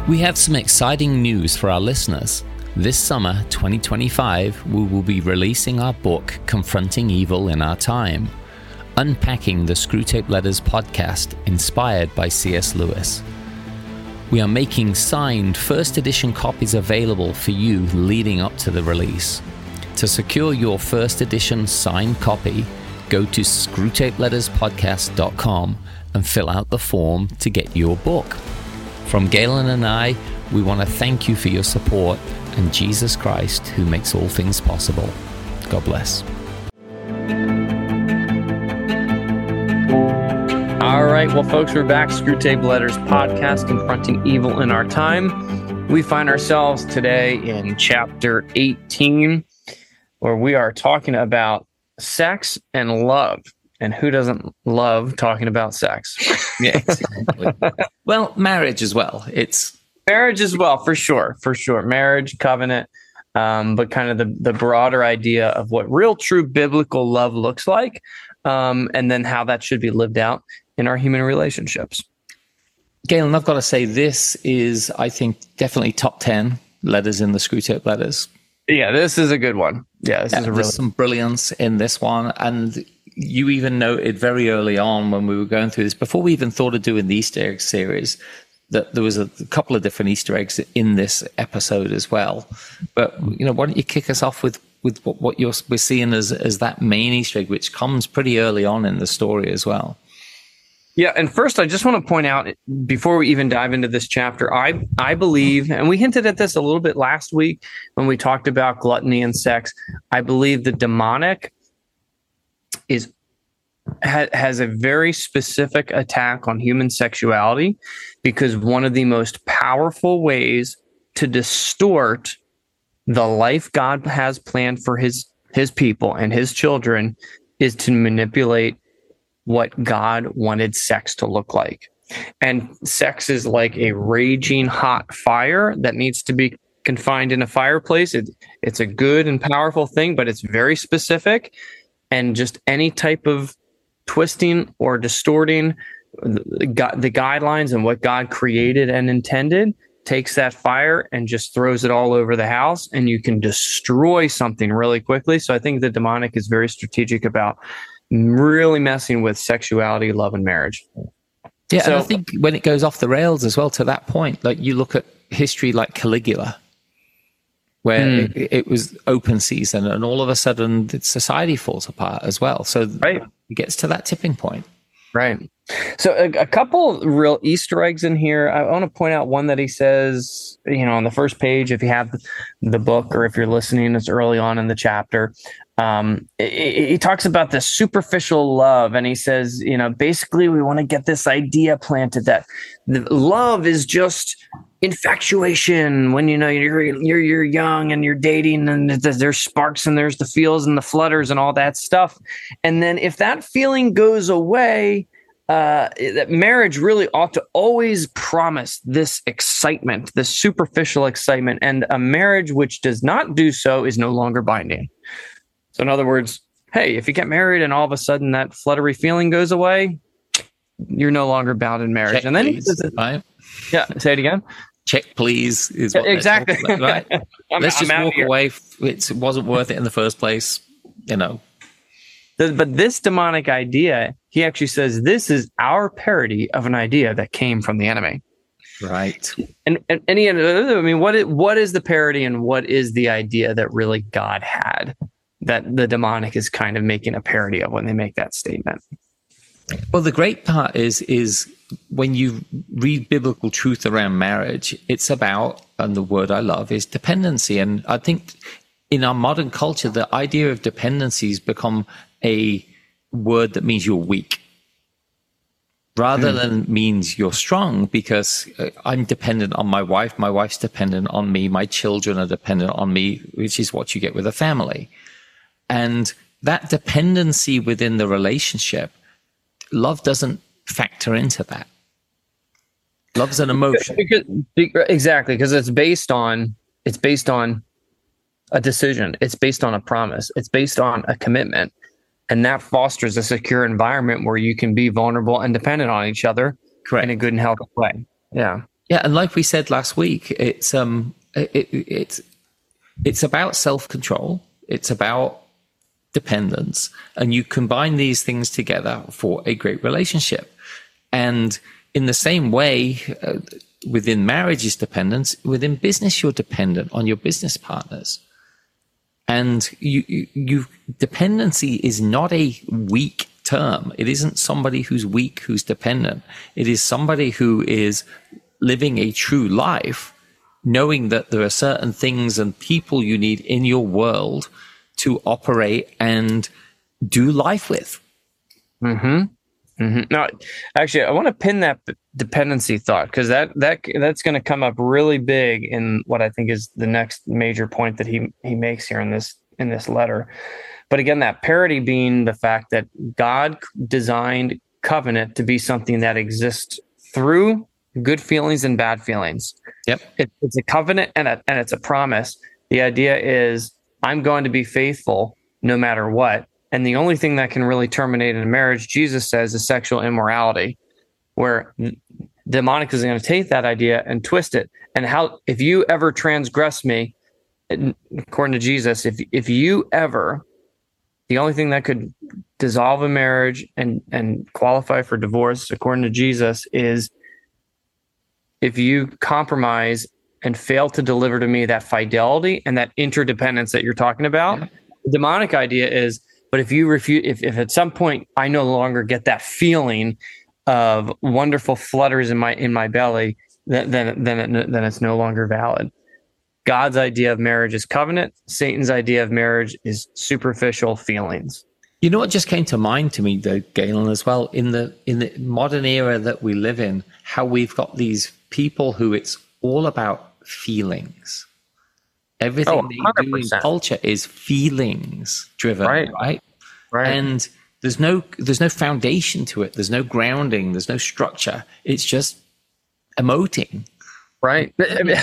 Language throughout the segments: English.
We have some exciting news for our listeners. This summer, 2025, we will be releasing our book, Confronting Evil in Our Time, unpacking the Screwtape Letters podcast inspired by C.S. Lewis. We are making signed first edition copies available for you leading up to the release. To secure your first edition signed copy, go to screwtapeletterspodcast.com and fill out the form to get your book. From Galen and I, we want to thank you for your support and Jesus Christ, who makes all things possible. God bless. All right, well, folks, we're back. Screwtape Letters podcast, Confronting Evil in Our Time. We find ourselves today in chapter 18, where we are talking about sex and love. And who doesn't love talking about sex? Yeah, exactly. Well, marriage as well. It's marriage as well, for sure. Marriage, covenant, but kind of the broader idea of what real, true biblical love looks like, and then how that should be lived out in our human relationships. Galen, I've got to say, this is, I think, definitely top 10 letters in the Screwtape Letters. Yeah, this is a good one. Yeah, there's some brilliance in this one. And you even noted very early on when we were going through this, before we even thought of doing the Easter egg series, that there was a couple of different Easter eggs in this episode as well. But, why don't you kick us off with what we're seeing as that main Easter egg, which comes pretty early on in the story as well. Yeah, and first, I just want to point out, before we even dive into this chapter, I believe, and we hinted at this a little bit last week when we talked about gluttony and sex, I believe the demonic has a very specific attack on human sexuality, because one of the most powerful ways to distort the life God has planned for his people and his children is to manipulate what God wanted sex to look like. And sex is like a raging hot fire that needs to be confined in a fireplace. It's a good and powerful thing, but it's very specific. And just any type of twisting or distorting the guidelines and what God created and intended takes that fire and just throws it all over the house, and you can destroy something really quickly. So I think the demonic is very strategic about really messing with sexuality, love, and marriage. Yeah, so, and I think when it goes off the rails as well to that point, like you look at history like Caligula, where it was open season, and all of a sudden society falls apart as well. So right. It gets to that tipping point. Right. So a couple real Easter eggs in here. I want to point out one that he says, on the first page, if you have the book or if you're listening, it's early on in the chapter. He talks about the superficial love, and he says, basically we want to get this idea planted that love is just infatuation when you're young and you're dating, and there's sparks and there's the feels and the flutters and all that stuff. And then if that feeling goes away, that marriage really ought to always promise this excitement, this superficial excitement, and a marriage which does not do so is no longer binding. So in other words, hey, if you get married and all of a sudden that fluttery feeling goes away, you're no longer bound in marriage. Check, and then please, right? Yeah, say it again. Check, please, is what exactly about, right. Let's just walk away. It wasn't worth it in the first place, But this demonic idea, he actually says, this is our parody of an idea that came from the enemy. Right. And what is the parody, and what is the idea that really God had that the demonic is kind of making a parody of when they make that statement? Well, the great part is when you read biblical truth around marriage, it's about, and the word I love is dependency. And I think in our modern culture, the idea of dependency has become a word that means you're weak rather than means you're strong, because I'm dependent on my wife. My wife's dependent on me. My children are dependent on me, which is what you get with a family. And that dependency within the relationship, love doesn't factor into that. Love's an emotion. Exactly, because it's based on a decision. It's based on a promise. It's based on a commitment. And that fosters a secure environment where you can be vulnerable and dependent on each other. Correct. In a good and healthy way. Yeah. Yeah, and like we said last week, it's about self-control. It's about dependence, and you combine these things together for a great relationship. And in the same way, within marriage is dependence. Within business, you're dependent on your business partners. And dependency is not a weak term. It isn't somebody who's weak, who's dependent. It is somebody who is living a true life, knowing that there are certain things and people you need in your world to operate and do life with. Mm-hmm. Mm-hmm. Now, actually, I want to pin that dependency thought, because that's going to come up really big in what I think is the next major point that he makes here in this letter. But again, that parity being the fact that God designed covenant to be something that exists through good feelings and bad feelings. Yep, it's a covenant and it's a promise. The idea is I'm going to be faithful no matter what. And the only thing that can really terminate a marriage, Jesus says, is sexual immorality, where demonic is going to take that idea and twist it. And if you ever transgress me, according to Jesus, if you ever, the only thing that could dissolve a marriage and qualify for divorce, according to Jesus, is if you compromise and fail to deliver to me that fidelity and that interdependence that you're talking about. Yeah. The demonic idea is, but if you refuse, if at some point I no longer get that feeling of wonderful flutters in my belly, then it's no longer valid. God's idea of marriage is covenant. Satan's idea of marriage is superficial feelings. You know what just came to mind to me, though, Galen, as well, in the modern era that we live in, how we've got these people who it's all about feelings. Everything they do in culture is feelings driven, right? And there's no foundation to it. There's no grounding. There's no structure. It's just emoting. Right.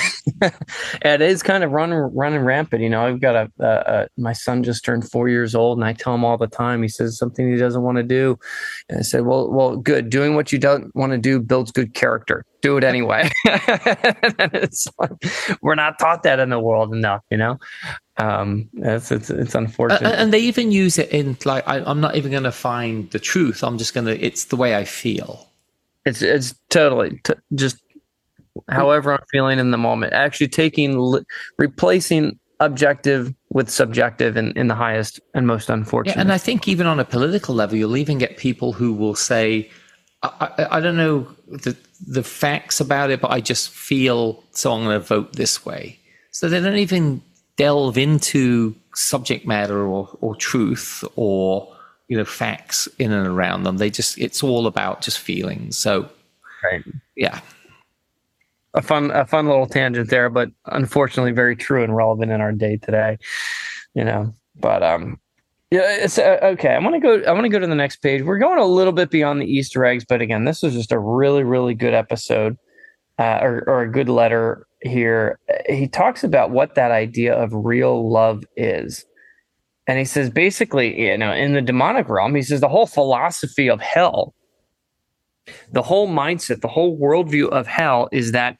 It is kind of running rampant. You know, I've got my son just turned 4 years old, and I tell him all the time, he says something he doesn't want to do. And I said, well, good. Doing what you don't want to do builds good character. Do it anyway. And it's like, we're not taught that in the world enough, you know? It's unfortunate. And they even use it in like, I'm not even going to find the truth. I'm just it's the way I feel. It's totally just however I'm feeling in the moment, actually replacing objective with subjective in the highest and most unfortunate. Yeah, and I think even on a political level, you'll even get people who will say, I don't know the facts about it, but I just feel, so I'm going to vote this way. So they don't even delve into subject matter or truth or, facts in and around them. It's all about just feelings. So, right. Yeah. A fun little tangent there, but unfortunately very true and relevant in our day today, but it's okay. I want to go to the next page. We're going a little bit beyond the Easter eggs, but again, this was just a really, really good episode, or a good letter here. He talks about what that idea of real love is. And he says, basically, in the demonic realm, he says the whole philosophy of hell, the whole mindset, the whole worldview of hell is that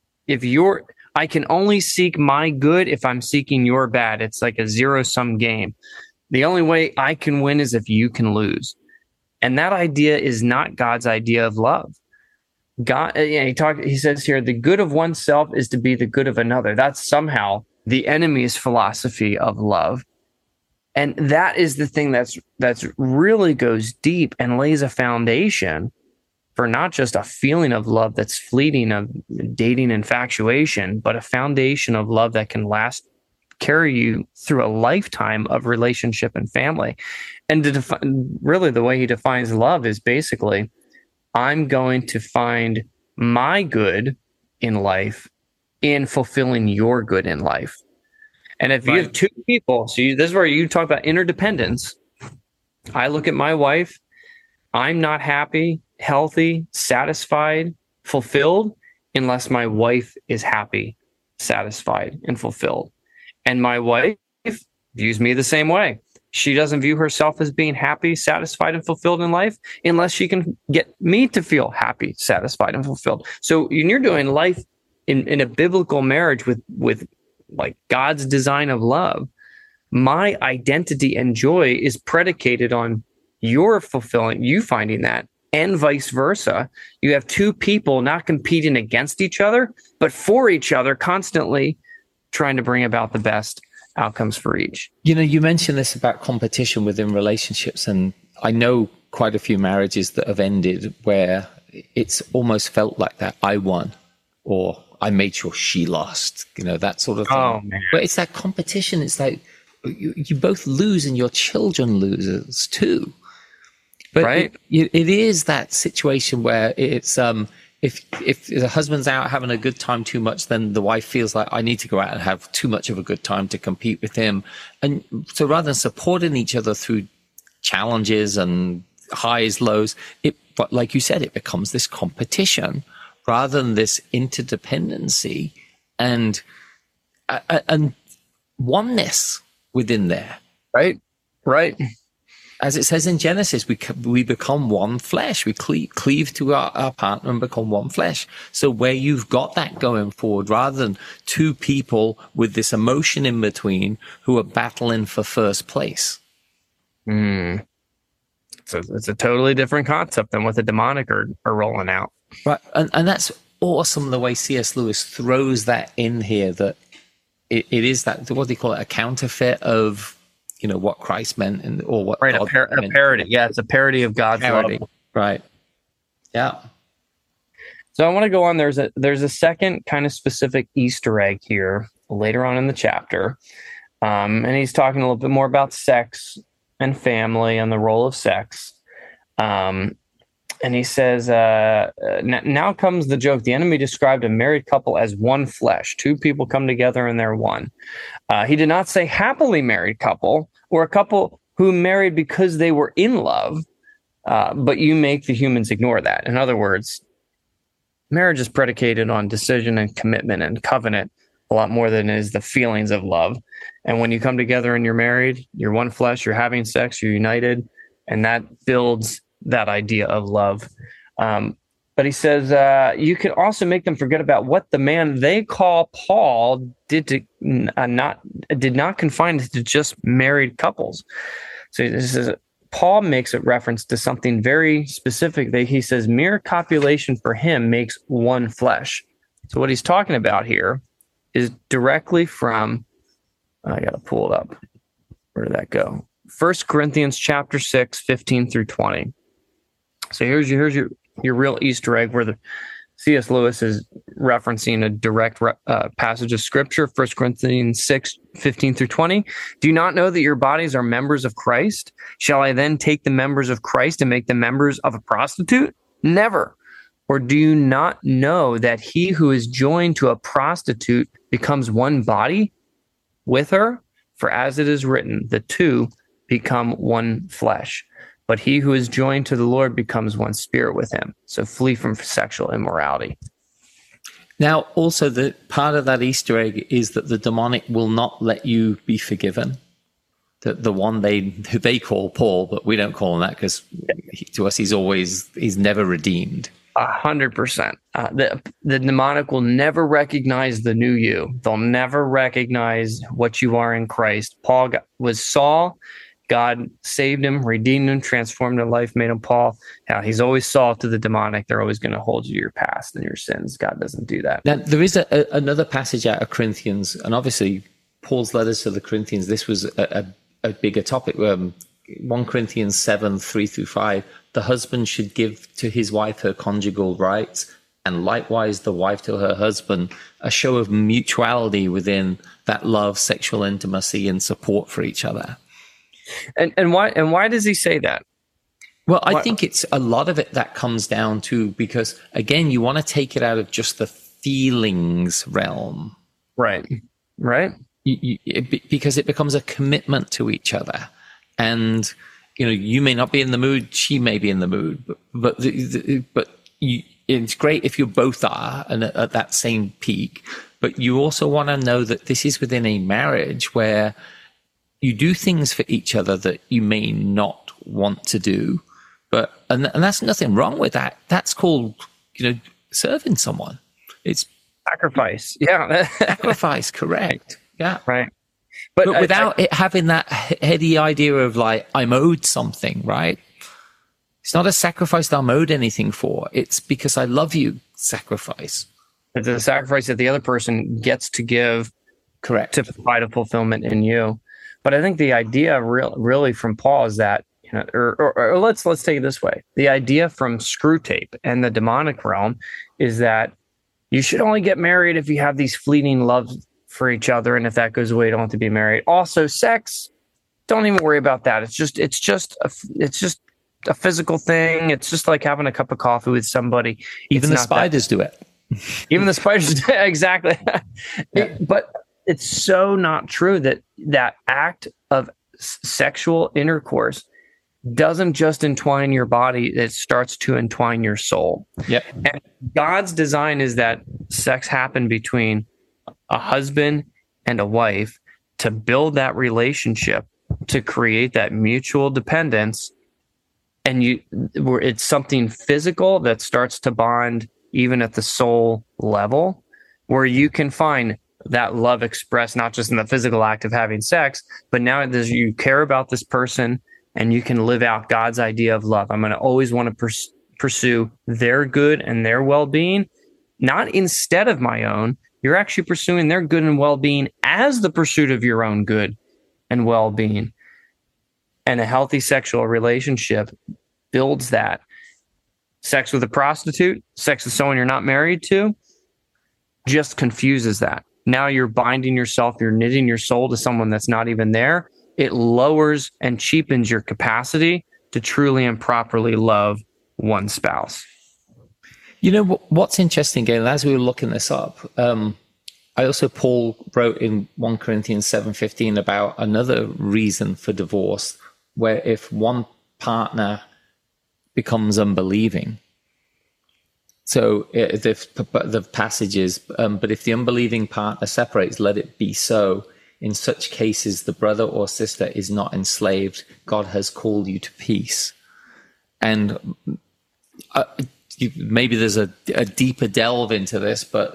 I can only seek my good if I'm seeking your bad. It's like a zero-sum game. The only way I can win is if you can lose. And that idea is not God's idea of love. God, he says here, the good of oneself is to be the good of another. That's somehow the enemy's philosophy of love. And that is the thing that's really goes deep and lays a foundation for not just a feeling of love that's fleeting, of dating infatuation, but a foundation of love that can carry you through a lifetime of relationship and family. And really the way he defines love is basically, I'm going to find my good in life in fulfilling your good in life. And if you have two people, this is where you talk about interdependence. I look at my wife, I'm not happy, healthy, satisfied, fulfilled, unless my wife is happy, satisfied, and fulfilled. And my wife views me the same way. She doesn't view herself as being happy, satisfied, and fulfilled in life unless she can get me to feel happy, satisfied, and fulfilled. So when you're doing life in a biblical marriage with like God's design of love, my identity and joy is predicated on your fulfilling, you finding that, and vice versa. You have two people not competing against each other, but for each other, constantly trying to bring about the best outcomes for each. You know, you mentioned this about competition within relationships, and I know quite a few marriages that have ended where it's almost felt like that. I won, or I made sure she lost, you know, that sort of thing. Oh, man. But it's that competition. It's like you both lose and your children loses too. But right. it is that situation where it's if the husband's out having a good time too much, then the wife feels like I need to go out and have too much of a good time to compete with him. And so rather than supporting each other through challenges and highs, lows, but like you said, it becomes this competition rather than this interdependency and oneness within there. Right. As it says in Genesis, we become one flesh. We cleave to our partner and become one flesh. So where you've got that going forward, rather than two people with this emotion in between who are battling for first place. So it's a totally different concept than what the demonic are rolling out. Right. And that's awesome the way C.S. Lewis throws that in here, that it is that, what do you call it, a counterfeit of, you know, what Christ meant or what God meant. A parody. Yeah, it's a parody of God's love. Right. Yeah. So I want to go on. There's a second kind of specific Easter egg here later on in the chapter. And he's talking a little bit more about sex and family and the role of sex. And he says, now comes the joke. The enemy described a married couple as one flesh. Two people come together and they're one. He did not say happily married couple or a couple who married because they were in love, but you make the humans ignore that. In other words, marriage is predicated on decision and commitment and covenant a lot more than it is the feelings of love. And when you come together and you're married, you're one flesh, you're having sex, you're united, and that builds that idea of love. But he says, you can also make them forget about what the man they call Paul did not confine it to just married couples. So this is, Paul makes a reference to something very specific. That he says mere copulation for him makes one flesh. So what he's talking about here is directly from, I got to pull it up. Where did that go? 1 Corinthians chapter 6, 15 through 20. So here's your real Easter egg where the C.S. Lewis is referencing a direct passage of Scripture, 1 Corinthians 6, 15 through 20. Do you not know that your bodies are members of Christ? Shall I then take the members of Christ and make them members of a prostitute? Never. Or do you not know that he who is joined to a prostitute becomes one body with her? For as it is written, the two become one flesh. But he who is joined to the Lord becomes one spirit with him. So flee from sexual immorality. Now, also, the part of that Easter egg is that the demonic will not let you be forgiven. The one who they call Paul, but we don't call him that because to us he's never redeemed. 100%. The demonic will never recognize the new you. They'll never recognize what you are in Christ. Paul was Saul. God saved him, redeemed him, transformed his life, made him Paul. Yeah, he's always Saul to the demonic. They're always going to hold you to your past and your sins. God doesn't do that. Now, there is another passage out of Corinthians, and obviously Paul's letters to the Corinthians, this was a bigger topic. 1 Corinthians 7, 3 through 5, the husband should give to his wife her conjugal rights, and likewise the wife to her husband, a show of mutuality within that love, sexual intimacy, and support for each other. And why does he say that? Well, I think it's a lot of it that comes down to, because again, you want to take it out of just the feelings realm. Right. Because it becomes a commitment to each other. And, you may not be in the mood, she may be in the mood, but it's great if you both are and at that same peak. But you also want to know that this is within a marriage where you do things for each other that you may not want to do, but and that's nothing wrong with that. That's called, serving someone. It's sacrifice. Yeah. sacrifice, correct. Yeah. Right. But without it having that heady idea of like, I'm owed something, right? It's not a sacrifice that I'm owed anything for. It's because I love you sacrifice. It's a sacrifice that the other person gets to give, correct, to provide a fulfillment in you. But I think the idea really from Paul is that, or let's take it this way. The idea from Screwtape and the demonic realm is that you should only get married if you have these fleeting loves for each other, and if that goes away, you don't have to be married. Also, sex, don't even worry about that. It's just a physical thing. It's just like having a cup of coffee with somebody. Even the spiders do it. Even the spiders, exactly. Yeah. But it's so not true that act of sexual intercourse doesn't just entwine your body, it starts to entwine your soul. Yep. And God's design is that sex happen between a husband and a wife to build that relationship, to create that mutual dependence. And it's something physical that starts to bond even at the soul level, where you can find that love expressed not just in the physical act of having sex, but now you care about this person and you can live out God's idea of love. I'm going to always want to pursue their good and their well-being, not instead of my own. You're actually pursuing their good and well-being as the pursuit of your own good and well-being. And a healthy sexual relationship builds that. Sex with a prostitute, sex with someone you're not married to, just confuses that. Now you're binding yourself, you're knitting your soul to someone that's not even there. It lowers and cheapens your capacity to truly and properly love one spouse. You know what's interesting, Gail, as we were looking this up, Paul wrote in 1 Corinthians 7:15 about another reason for divorce, where if one partner becomes unbelieving. So the passage is, but if the unbelieving partner separates, let it be so. In such cases, the brother or sister is not enslaved. God has called you to peace. And maybe there's a deeper delve into this, but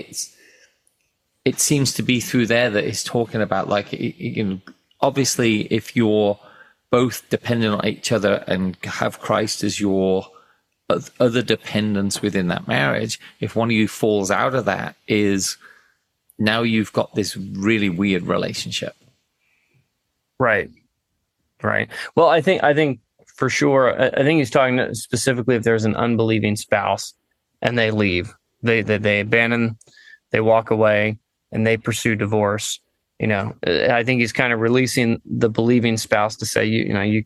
it seems to be through there that it's talking about, like, obviously, if you're both dependent on each other and have Christ as your other dependence within that marriage, if one of you falls out of that, is now you've got this really weird relationship. Right. Well, I think for sure, I think he's talking specifically if there's an unbelieving spouse and they leave, they abandon, they walk away, and they pursue divorce. I think he's kind of releasing the believing spouse to say, you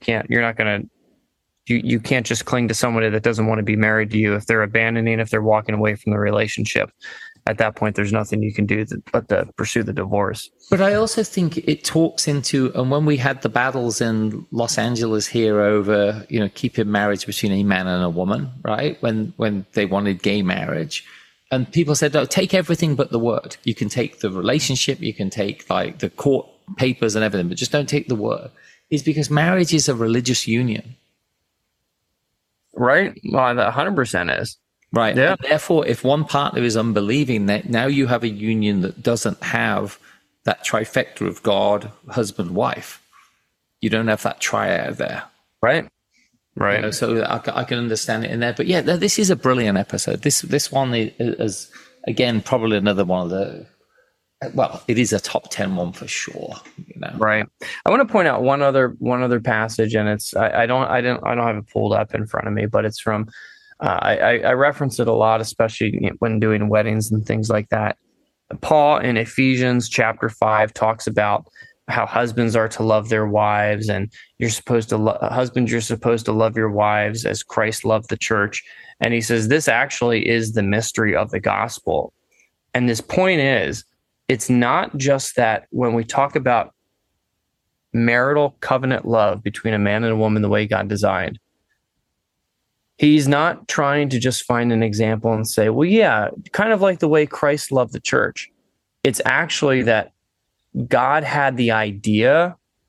can't just cling to somebody that doesn't want to be married to you. If they're abandoning, if they're walking away from the relationship, at that point, there's nothing you can do but to pursue the divorce. But I also think it talks into, and when we had the battles in Los Angeles here over, keeping marriage between a man and a woman, right? When they wanted gay marriage. And people said, no, take everything but the word. You can take the relationship, you can take like the court papers and everything, but just don't take the word. It's because marriage is a religious union. Right? Well, that 100% is. Right. Yeah. And therefore, if one partner is unbelieving, now you have a union that doesn't have that trifecta of God, husband, wife. You don't have that triad there. Right. So I can understand it in there. But yeah, this is a brilliant episode. This one is again, probably another one of the, well, it is a top 10 one for sure. Right. I want to point out one other passage, and it's I don't have it pulled up in front of me, but it's from I reference it a lot, especially when doing weddings and things like that. Paul in Ephesians chapter 5 talks about how husbands are to love their wives, and husbands, you're supposed to love your wives as Christ loved the church. And he says this actually is the mystery of the gospel. And this point is, it's not just that when we talk about marital covenant love between a man and a woman the way God designed, he's not trying to just find an example and say, well, yeah, kind of like the way Christ loved the church. It's actually that God had the idea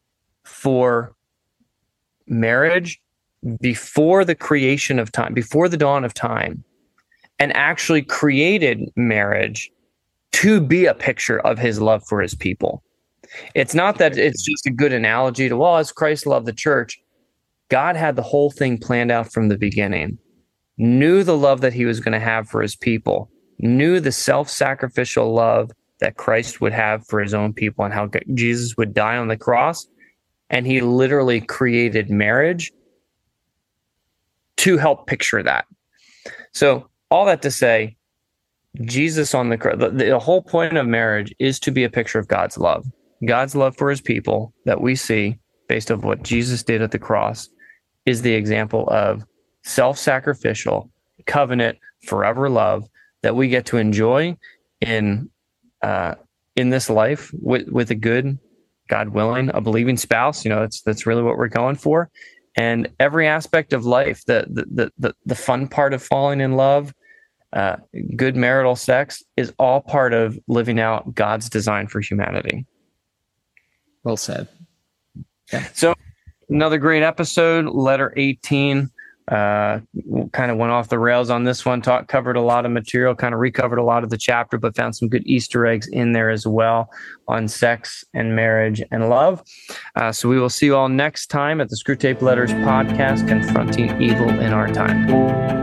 for marriage before the creation of time, before the dawn of time, and actually created marriage to be a picture of his love for his people. It's not that it's just a good analogy to, well, as Christ loved the church. God had the whole thing planned out from the beginning, knew the love that he was going to have for his people, knew the self-sacrificial love that Christ would have for his own people and how Jesus would die on the cross. And he literally created marriage to help picture that. So all that to say, Jesus on the whole point of marriage is to be a picture of God's love for his people that we see based on what Jesus did at the cross is the example of self-sacrificial covenant forever love that we get to enjoy in this life with a good, God willing, a believing spouse. That's really what we're going for. And every aspect of life, the fun part of falling in love, good marital sex is all part of living out God's design for humanity. Well said. Yeah. So another great episode, letter 18. Kind of went off the rails on this one, covered a lot of material, kind of recovered a lot of the chapter, but found some good Easter eggs in there as well on sex and marriage and love. So we will see you all next time at the Screwtape Letters podcast, Confronting Evil in Our Time.